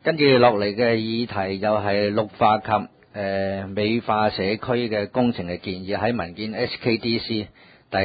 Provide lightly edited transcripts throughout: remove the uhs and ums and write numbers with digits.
跟住落嚟嘅議題就係綠化及美化社區嘅工程嘅建議，喺文件 SKDC 第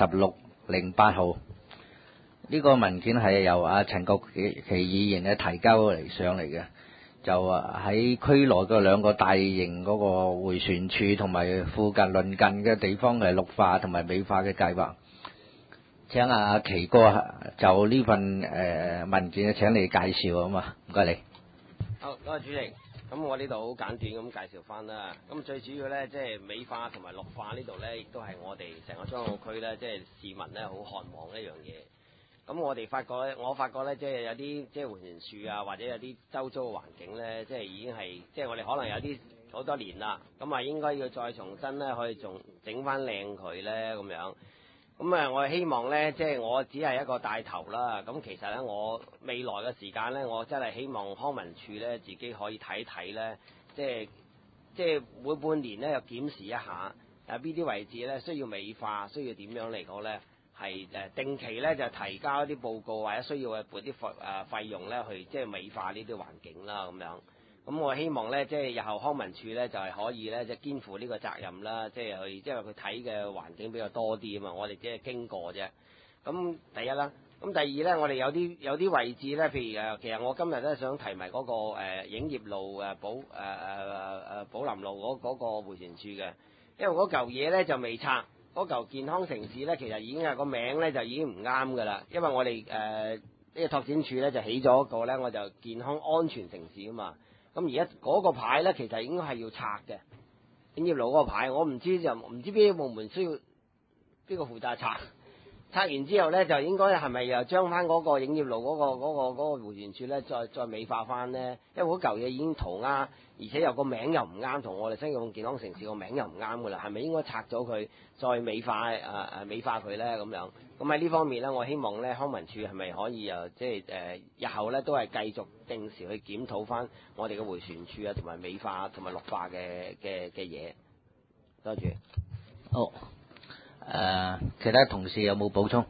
8608號。呢個文件係由陳國奇議員咧提交嚟上嚟嘅，就喺區內嗰兩個大型嗰個迴旋處同埋附近鄰近嘅地方嘅綠化同埋美化嘅計劃。請奇哥就呢份文件請你介紹啊嘛，唔該你。 好，多謝主席。咁我呢度好簡短咁介紹翻啦。咁最主要咧，即係美化同埋綠化呢度咧，亦都係我哋成個將軍澳區咧，即係市民咧好渴望一樣嘢。咁我發覺咧，即係有啲即係迴旋處啊，或者有啲周遭嘅環境咧，即係已經係即係我哋可能有啲好多年啦，咁應該要再重新咧去整翻靚佢咧咁樣。咁我希望咧，即係我只係一個帶頭啦。咁其實咧，我未來嘅時間咧，我真係希望康文署咧自己可以睇睇咧，即係每半年咧又檢視一下，邊啲位置咧需要美化，需要點樣嚟講咧，係定期咧就提交一啲報告，或者需要撥啲費用咧去即係美化呢啲環境啦咁樣。咁我希望咧，即係日後康文署咧就係可以咧，即係肩負呢個責任啦，即係去，因為佢睇嘅環境比較多啲啊嘛，我哋只係經過啫。咁第一啦，咁第二咧，我哋有啲位置咧，譬如其實我今日咧想提埋嗰個影業路寶林路嗰個迴旋處嘅，因為嗰嚿嘢咧就未拆，嗰嚿健康城市咧其實已經係個名咧就已經唔啱噶啦，因為我哋呢個拓展處咧就起咗一個咧，我就健康安全城市啊嘛。咁而家嗰個牌咧，其實應該係要拆嘅。影業路嗰個牌，我唔知邊個部門需要邊個負責拆。拆完之後咧，就應該係咪又將翻嗰個影業路嗰個迴旋處咧，再美化翻咧？因為嗰嚿嘢已經塗鴉，而且有個名又唔啱，同我哋新界健康城市個名又唔啱噶啦，係咪應該拆咗佢，再美化佢咧？咁樣咁喺呢方面咧，我希望咧康文署係咪可以即係日後咧都係繼續定時去檢討翻我哋嘅迴旋處啊，同埋美化同埋綠化嘅嘢。多謝。 好。其他同事有冇補充？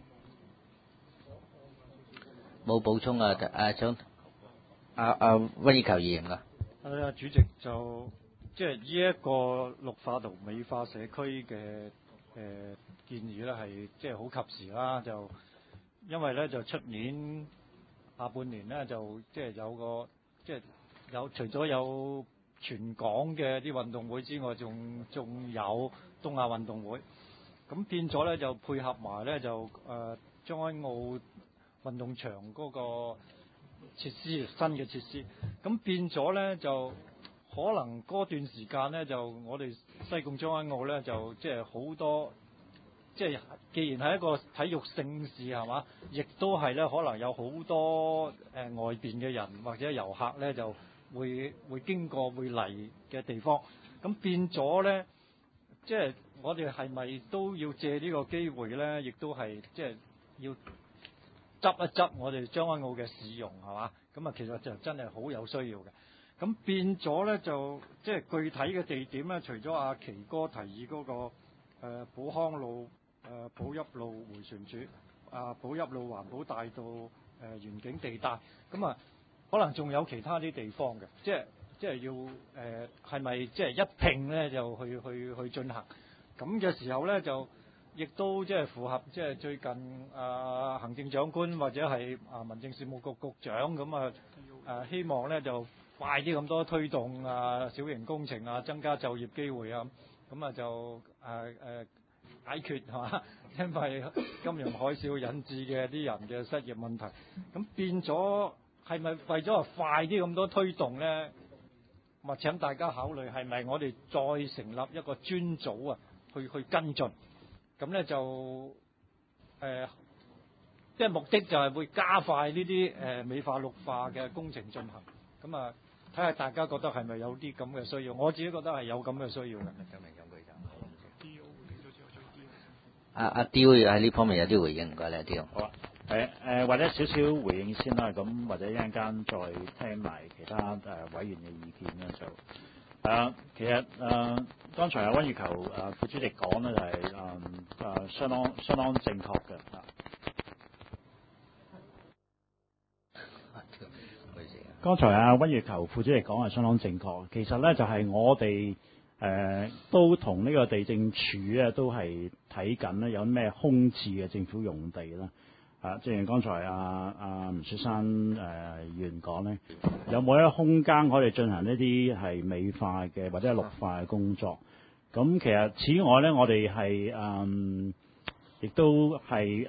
冇補充啊！想温以球議員㗎。 主席就即係呢一個綠化同美化社區嘅建議咧，係即係好及時啦。就因為咧就出年下半年咧就即係有個即係有除咗有全港嘅啲運動會之外，仲有東亞運動會。咁變咗咧就配合埋咧就將軍澳運動場嗰個設施新嘅設施，咁變咗咧就可能嗰段時間咧就我哋西貢將軍澳咧就即係好多即係既然係一個體育盛事係嘛，亦都係咧可能有好多外邊嘅人或者遊客咧就會經過會嚟嘅地方，咁變咗咧即係。我哋係咪都要借呢個機會咧？亦都係即係要執一執我哋將軍澳嘅市容係嘛？咁其實就真係好有需要嘅。咁變咗咧就即係具體嘅地點咧，除咗奇哥提議嗰個寶康路寶邑路迴旋處寶邑路環保大道園景地帶，咁可能仲有其他啲地方嘅，即係要係咪即係一併咧就去進行？咁嘅時候咧，就亦都即係符合即係最近行政長官或者係民政事務局局長咁希望咧就快啲咁多推動小型工程增加就業機會咁就解決係嘛？因為金融海嘯引致嘅啲人嘅失業問題，咁變咗係咪為咗快啲咁多推動咧？咁請大家考慮係咪我哋再成立一個專組去跟進，咁咧就即係目的就係會加快呢啲美化綠化嘅工程進行，咁睇下大家覺得係咪有啲咁嘅需要？我自己覺得係有咁嘅需要嘅。 阿刁喺呢方面有啲回應，唔該你阿刁。 好啊，或者少少回應先啦，咁或者一陣間再聽埋其他委員嘅意見啦就。其實剛才温以球副主席講咧就係相當正確嘅剛才阿溫月球副主席講係相當正確。其實咧就係我哋都同呢個地政署咧都係睇緊咧有咩空置嘅政府用地啦。正如剛才阿吳雪山議員講咧，有冇一個空間可以進行一啲係美化嘅或者係綠化嘅工作？咁其實此外咧，我哋係亦都係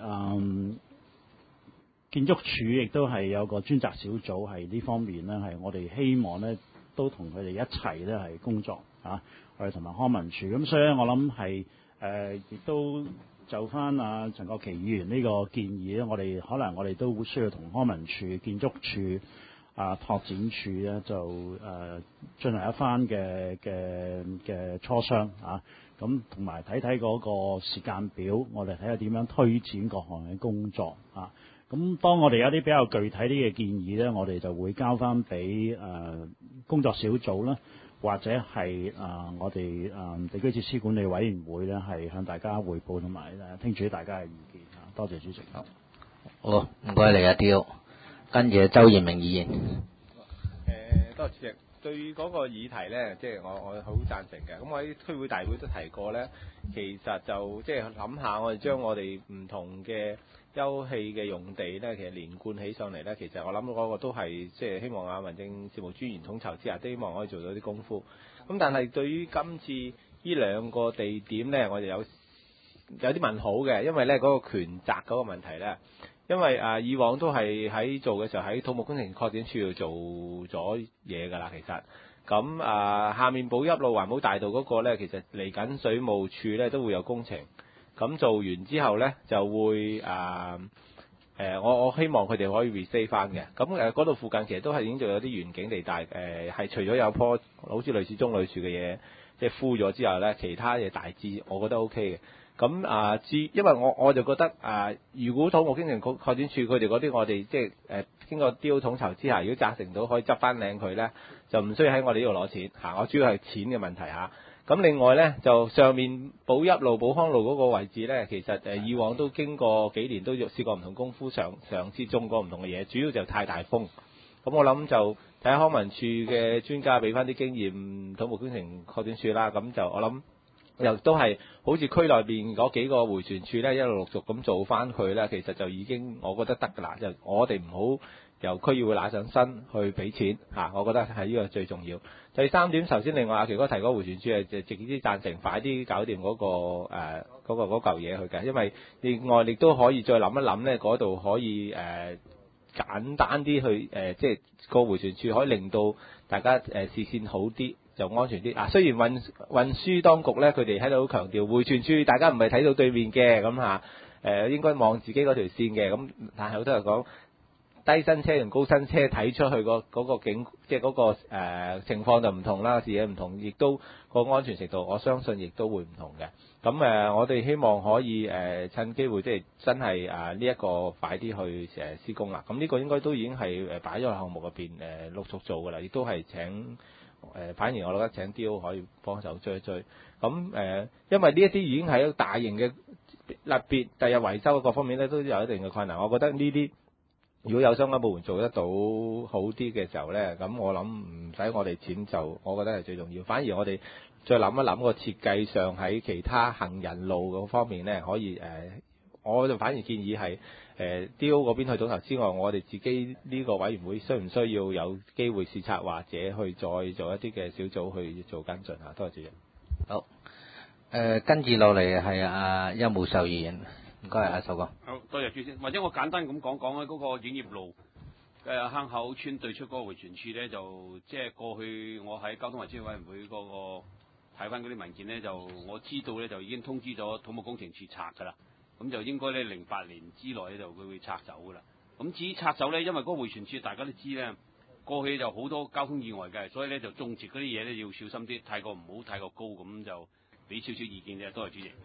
建築署亦都係有個專責小組係呢方面咧，係我哋希望咧都同佢哋一齊咧係工作我哋同埋康文署。咁所以咧，我諗係亦都就翻陳國旗議員呢個建議咧，我哋都會需要同康文署、建築署、拓展署咧就進行一番嘅磋商咁同埋睇睇嗰個時間表，我哋睇下點樣推展各項嘅工作咁當我哋有啲比較具體啲嘅建議咧，我哋就會交翻俾工作小組啦，或者係我哋地區設施管理委員會咧，係向大家匯報同埋聽取大家嘅意見多謝主席。 好，唔該你阿刁，跟住周賢明議員。 多謝主席。對嗰個議題咧，即係我好贊成嘅。咁我喺區會大會都提過咧，其實就即係諗下，我哋將我哋唔同嘅休憩嘅用地咧，其實連貫起上嚟咧，其實我諗嗰個都係即係希望民政事務專員統籌之下，都希望可以做到啲功夫。咁但係對於今次呢兩個地點咧，我哋有啲問號嘅，因為咧嗰個權責嗰個問題咧。因為以往都係喺做嘅時候喺土木工程擴展處度做咗嘢㗎啦，其實咁下面寶邑路環保大道嗰個咧，其實嚟緊水務處咧都會有工程，咁做完之後咧就會我希望佢哋可以 resave 翻嘅，咁嗰度附近其實都係已經做有啲園景地帶，係除咗有棵好似類似棕櫚樹嘅嘢即係枯咗之後咧，其他嘢大致我覺得 OK 嘅。咁因為我就覺得如果土木工程擴展處佢哋嗰啲我哋即係經過雕統籌之下，如果責成到可以執翻領佢咧，就唔需要喺我哋呢度攞錢我主要係錢嘅問題咁另外咧就上面寶邑路、寶康路嗰個位置咧，其實以往都經過幾年都試過唔同功夫嘗試種過唔同嘅嘢，主要就太大風。咁我諗就睇下康文署嘅專家俾翻啲經驗，土木工程擴展處啦，咁就我諗。又都係好似區內邊嗰幾個迴旋處咧，一路陸續咁做翻佢咧，其實就已經我覺得得㗎啦。就我哋唔好由區議會揦上身去俾錢我覺得係呢個最重要。第三點，頭先另外阿奇哥提嗰個迴旋處係直接贊成快啲搞掂嗰嚿嘢去嘅，因為另外亦都可以再諗一諗咧，嗰度可以簡單啲去即係個迴旋處可以令到大家視線好啲。就安全啲雖然運輸當局咧，佢哋喺度強調迴旋處，大家唔係睇到對面嘅咁應該望自己嗰條線嘅咁，但係好多人講低身車同高身車睇出去嗰個景，即係嗰個情況就唔同啦，視野唔同，亦都個安全程度，我相信亦都會唔同嘅。咁我哋希望可以趁機會即係真係呢一個快啲去施工啦。咁呢個應該都已經係擺咗喺項目入邊陸續做㗎啦，亦都係請。反而我覺得請雕可以幫手追一追，咁因為呢一啲已經係一個大型嘅立別，第日維修各方面咧都有一定嘅困難。我覺得呢啲如果有相關部門做得到好啲嘅時候咧，咁我諗唔使我哋錢就，我覺得係最重要。反而我哋再諗一諗個設計上喺其他行人路嗰方面咧，可以我就反而建議係雕嗰邊去統籌之外，我哋自己呢個委員會需唔需要有機會視察或者去再做一啲嘅小組去做跟進多謝主席。 好，跟住落嚟係邱慕秀議員，唔該阿秀哥。 好，多謝主席。或者我簡單咁講講嗰個影業路坑口村對出嗰個迴旋處咧，就即係過去我喺交通運輸委員會嗰個睇翻嗰啲文件咧，就我知道咧就已經通知咗土木工程處拆㗎啦。咁就應該咧08年之內咧就佢會拆走㗎啦。咁至於拆走咧，因為嗰個迴旋處大家都知咧，過去就好多交通意外嘅，所以咧就種植嗰啲嘢咧要小心啲，太過唔好太過高，咁就俾少少意見啫。多謝主席。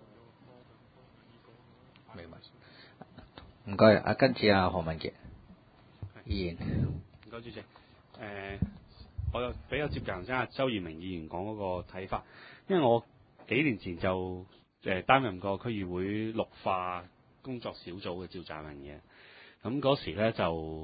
明白。唔該，跟住何文傑議員。 唔該主席。我又比較接近頭先阿周賢明議員講嗰個睇法，因為我幾年前就擔任過區議會綠化工作小組嘅召集人嘅，咁嗰時咧就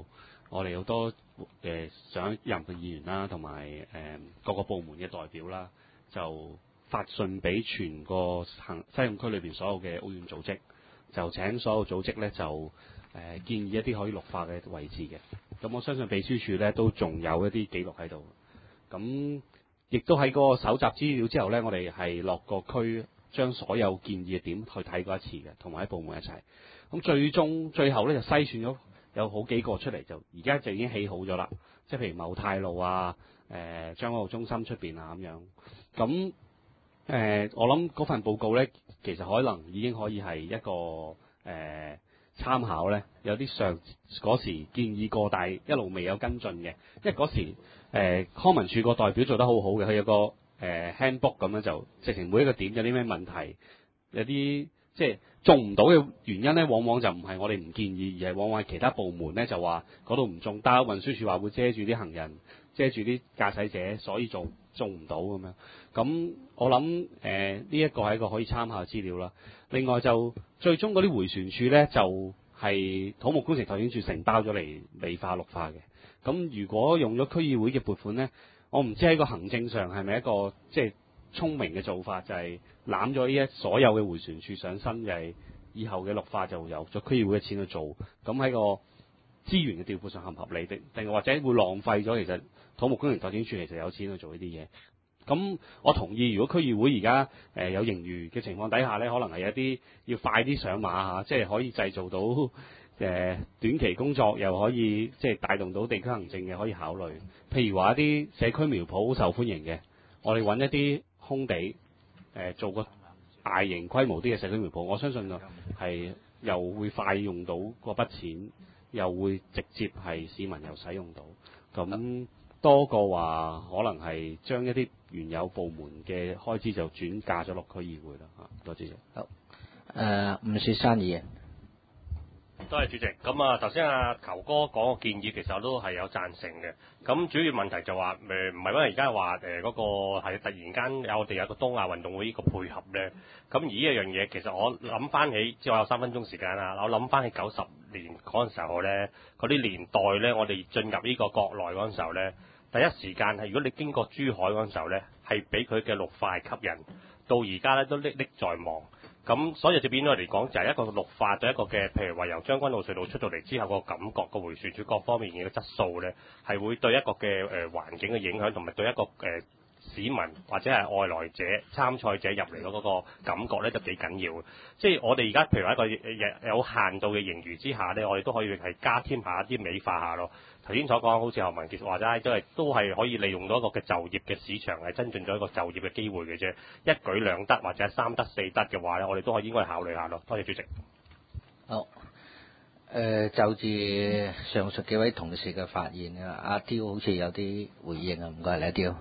我哋好多上一任嘅議員啦，同埋各個部門嘅代表啦，就發信俾全個西貢區裏邊所有嘅屋苑組織，就請所有組織咧就建議一啲可以綠化嘅位置嘅。咁我相信秘書處咧都仲有一啲記錄喺度。咁亦都喺嗰個搜集資料之後咧，我哋係落個區將所有建議嘅點去睇過一次嘅，同埋喺部門一齊。咁最後咧就篩選咗有好幾個出嚟，就而家就已經起好咗啦。即係譬如茂泰路啊、將軍澳中心出邊啊咁樣。咁我諗嗰份報告咧，其實可能已經可以係一個參考咧。有啲嗰時建議過，但係一路未有跟進嘅。因為嗰時康文署個代表做得好好嘅，佢有個handbook 咁樣就直情每一個點有啲咩問題，有啲即係種唔到嘅原因咧，往往就唔係我哋唔建議，而係往往係其他部門咧就話嗰度唔種，但係運輸署話會遮住啲行人、遮住啲駕駛者，所以種唔到咁樣。咁我諗呢一個係一個可以參考嘅資料啦。另外就最終嗰啲迴旋處咧就係土木工程拓展署承包咗嚟美化綠化嘅。咁如果用咗區議會嘅撥款咧，我唔知喺個行政上係咪一個即係聰明嘅做法，就係攬咗呢所有嘅迴旋處上身，就係以後嘅綠化就由咗區議會嘅錢去做。咁喺個資源嘅調配上合唔合理定或者會浪費咗？其實土木工程拓展署其實有錢去做呢啲嘢。咁我同意，如果區議會而家有盈餘嘅情況底下咧，可能係有啲要快啲上馬嚇，即係可以製造到短期工作，又可以即係帶動到地區行政嘅，可以考慮。譬如話一啲社區苗圃好受歡迎嘅，我哋揾一啲空地做個大型規模啲嘅社區苗圃，我相信係又會快用到嗰筆錢，又會直接係市民又使用到。咁多過話可能係將一啲原有部門嘅開支就轉嫁咗落區議會啦嚇。多謝。 好，吳雪山議員。 多謝主席。咁啊，頭先阿球哥講個建議，其實我都係有贊成嘅。咁主要問題就話唔係因為而家話嗰個係突然間我哋有個東亞運動會呢個配合咧。咁而呢一樣嘢，其實我諗翻起，即係我有3分鐘時間啦。我諗翻起90年嗰陣時候咧，嗰啲年代咧，我哋進入呢個國內嗰陣時候咧，第一時間係如果你經過珠海嗰陣時候咧，係俾佢嘅綠化吸引，到而家咧都歷歷在目。咁所以就變咗嚟講，就係一個綠化對一個嘅，譬如話由將軍澳隧道出到嚟之後個感覺，個迴旋處各方面嘅質素咧，係會對一個嘅環境嘅影響，同埋對一個市民或者係外來者參賽者入嚟嗰個感覺咧，就幾緊要嘅。即係我哋而家譬如話一個有限度嘅盈餘之下咧，我哋都可以係加添下啲美化下咯。頭先所講好似何文傑話齋，都係可以利用到一個嘅就業嘅市場，係增進咗一個就業嘅機會嘅啫。一舉兩得或者3得4得嘅話咧，我哋都可以應該考慮下咯。多謝主席。 好。就住上述幾位同事嘅發言啊，阿刁好似有啲回應啊，唔該你阿刁。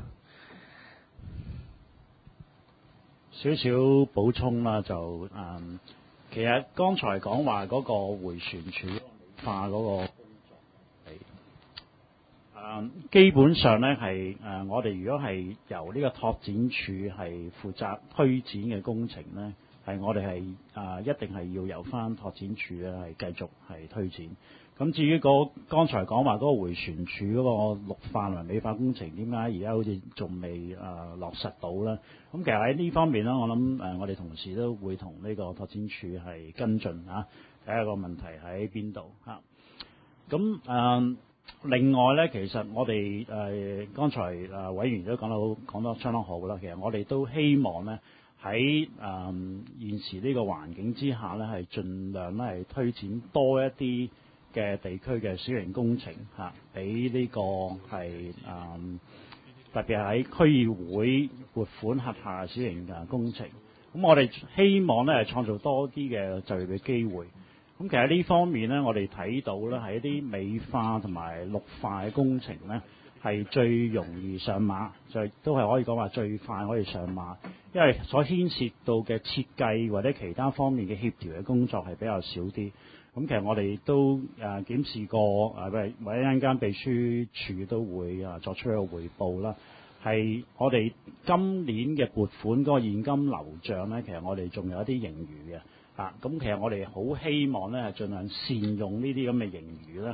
少少補充啦，就其實剛才講話嗰個迴旋處化嗰個工作係基本上咧係我哋如果係由呢個拓展處係負責推展嘅工程咧，係我哋係一定係要由翻拓展處咧係繼續係推展。咁至於剛才講話嗰個迴旋處嗰個綠化同埋美化工程，點解而家好似仲未落實到咧？咁其實喺呢方面咧，我諗我哋同事都會同呢個拓展處係跟進嚇，睇下個問題喺邊度嚇。咁另外咧，其實我哋剛才委員都講得相當好啦。其實我哋都希望咧喺現時呢個環境之下咧，係盡量咧係推展多一啲嘅地區嘅小型工程嚇，俾呢個係特別係喺區議會撥款轄下小型嘅工程。咁我哋希望咧係創造多啲嘅就業嘅機會。咁其實呢方面咧，我哋睇到咧係一啲美化同埋綠化嘅工程咧，係最容易上馬，都係可以講話最快可以上馬，因為所牽涉到嘅設計或者其他方面嘅協調嘅工作係比較少啲。咁其實我哋都檢視過，或者一陣間秘書處都會作出一個彙報啦。係我哋今年嘅撥款嗰個現金流帳咧，其實我哋仲有一啲盈餘嘅。咁其實我哋好希望咧係盡量善用呢啲咁嘅盈餘咧，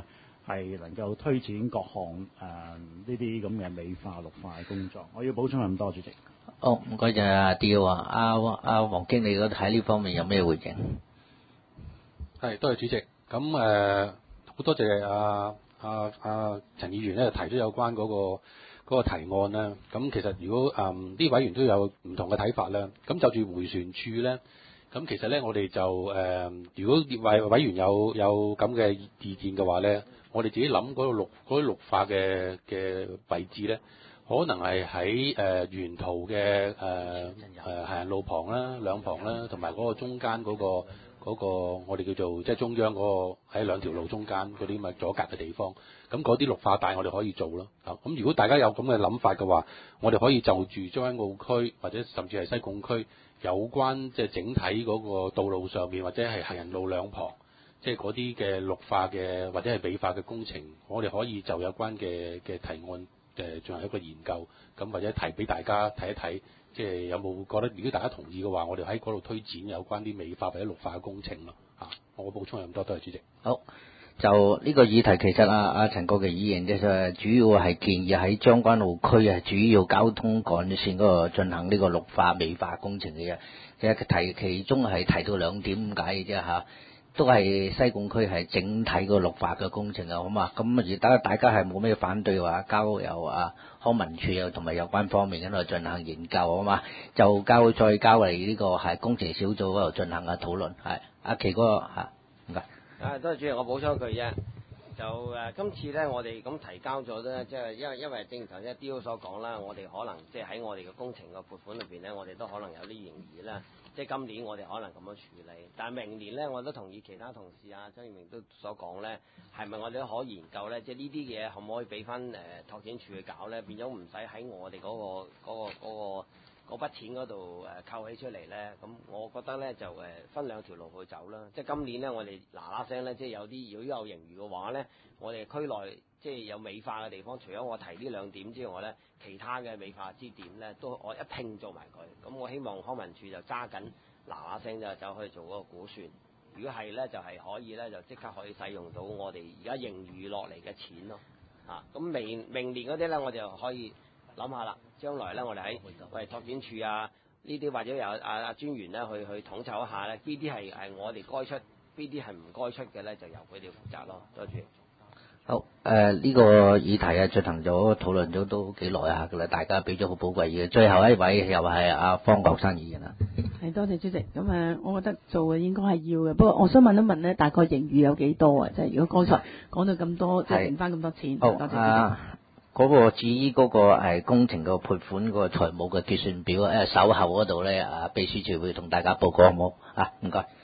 係能夠推展各項呢啲咁嘅美化綠化嘅工作。我要補充咁多，主席。 好，唔該曬阿刁啊，阿黃經理喺呢方面有咩回應？ 係，多謝主席。咁好多謝陳議員咧提出有關嗰個提案啦。咁其實如果啲委員都有唔同嘅睇法啦。咁就住迴旋處咧，咁其實咧我哋就如果委員有咁嘅意見嘅話咧，我哋自己諗嗰啲綠化嘅位置咧，可能係喺沿途嘅行人路旁啦、兩旁啦，同埋嗰個中間嗰個我哋叫做即係中央嗰個喺兩條路中間嗰啲咁嘅阻隔嘅地方，咁嗰啲綠化帶我哋可以做咯。咁如果大家有咁嘅諗法嘅話，我哋可以就住將軍澳區或者甚至係西貢區有關即係整體嗰個道路上面或者係行人路兩旁，即係嗰啲嘅綠化嘅或者係美化嘅工程，我哋可以就有關嘅提案進行一個研究，咁或者提俾大家睇一睇。即係有冇覺得，如果大家同意嘅話，我哋喺嗰度推展有關啲美化或者綠化嘅工程咯。我補充咁多，多謝主席。 好，就呢個議題其實阿陳國基議員就主要係建議喺將軍澳區主要交通幹線嗰度進行呢個綠化美化工程嘅啫。其中係提到2點咁解嘅啫嚇。都係西貢區係整體個綠化嘅工程啊，好嘛？咁而大家係冇咩反對話，交由康文署又同埋有關方面喺度進行研究啊嘛，就再交嚟呢個係工程小組嗰度進行討論。係阿奇哥嚇，唔該。 多謝主席，我補充一句啫。就今次咧，我哋咁提交咗咧，即係因為正如頭先刁所講啦，我哋可能即係喺我哋嘅工程嘅撥款裏邊咧，我哋都可能有啲盈餘啦。即係今年我哋可能咁樣處理，但係明年咧，我都同意其他同事張耀明都所講咧，係咪我哋都可以研究咧？即係呢啲嘢可唔可以俾翻拓展處去搞咧？變咗唔使喺我哋嗰筆錢嗰度扣起出嚟咧。咁我覺得咧就分2條路去走啦。即係今年咧，我哋嗱聲咧，即係有啲如果有盈餘嘅話咧，我哋區內即係有美化嘅地方，除咗我提呢2點之外咧，其他嘅美化支點咧，都我一拼做埋佢。咁我希望康文署就揸緊嗱聲就走去做嗰個估算。如果係咧，就係可以咧，就即刻可以使用到我哋而家盈餘落嚟嘅錢咯。咁明年嗰啲咧，我哋就可以諗下啦。將來咧，我哋喺拓展處呢啲或者有專員咧去統籌一下咧，邊啲係我哋該出，邊啲係唔該出嘅咧，就由佢哋負責咯。多謝。 好，呢個議題進行咗討論咗都幾耐下㗎啦，大家俾咗好寶貴嘅。最後一位又係阿方國珊議員啦。 係，多謝主席。咁我覺得做嘅應該係要嘅，不過我想問一問咧，大概盈餘有幾多啊？即係如果剛才講到咁多，即係剩翻咁多錢。 好， 多謝主席。 嗰個至於嗰個工程個撥款嗰個財務嘅結算表，稍後嗰度咧，秘書處會同大家報告好冇？唔該。